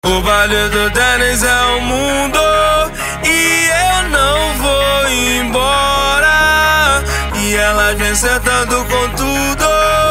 O baile do Denis é o mundo e eu não vou embora. E ela vem sentando com tudo,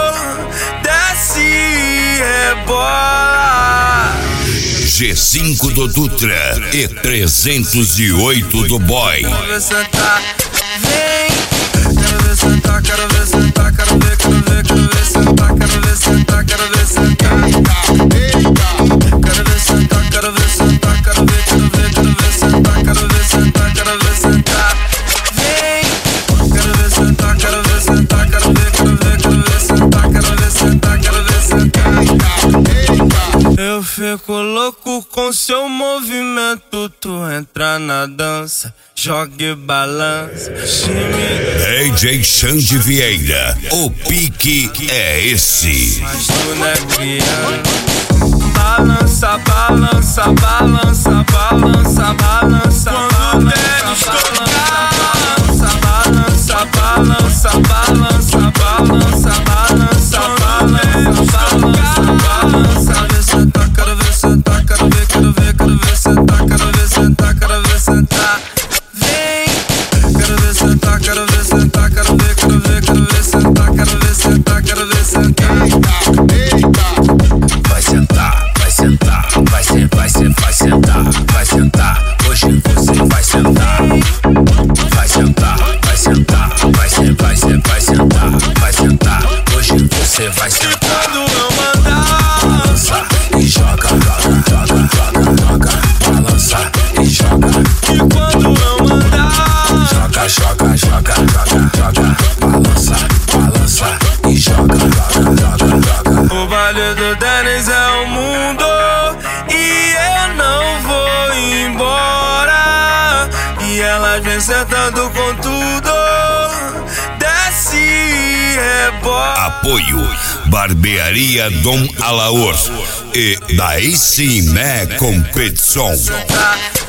desce rebola. G5 do Dutra e 308 do Boy. Quero ver sentar, vem. Quero ver sentar, quero ver sentar, quero ver sentar, quero ver sentar, quero ver sentar. Quero ver sentar, quero ver sentar, quero ver sentar, quero ver sentar, quero ver sentar. Vem. Quero ver sentar, quero ver sentar, quero ver sentar, quero ver sentar, quero ver sentar. Eu fico louco com seu movimento, tu entra na dança, joga e balança. DJ Xande Vieira, o pique é esse. Mas tu não é criança. Balança, balança, balança, balança, balança. Quando o Denis tocar, balança, balança, balança, balança, balança, balança, balança. Quero ver sentar, quero ver sentar, quero ver sentar, quero ver sentar. Vem. Quero ver sentar, quero ver sentar, quero ver sentar, quero ver sentar, quero ver sentar. Vai sentar, vai sentar, vai sentar, vai sentar. Hoje você vai sentar. Vai sentar, vai sentar, vai sentar, vai sentar. Hoje você vai sentar. Quando eu mandar, balança e joga, joga, joga, joga, joga. Balança e joga. e quando eu mandar, Joga, joga, joga, joga, joga. Balança, balança e joga, joga, joga, joga. o baile do Denis é o mundo e eu não vou embora. E ela vem sentando com tudo, desce rebola. Apoio Barbearia Dom Alaor e Daí Sim Né Competição. Sentar,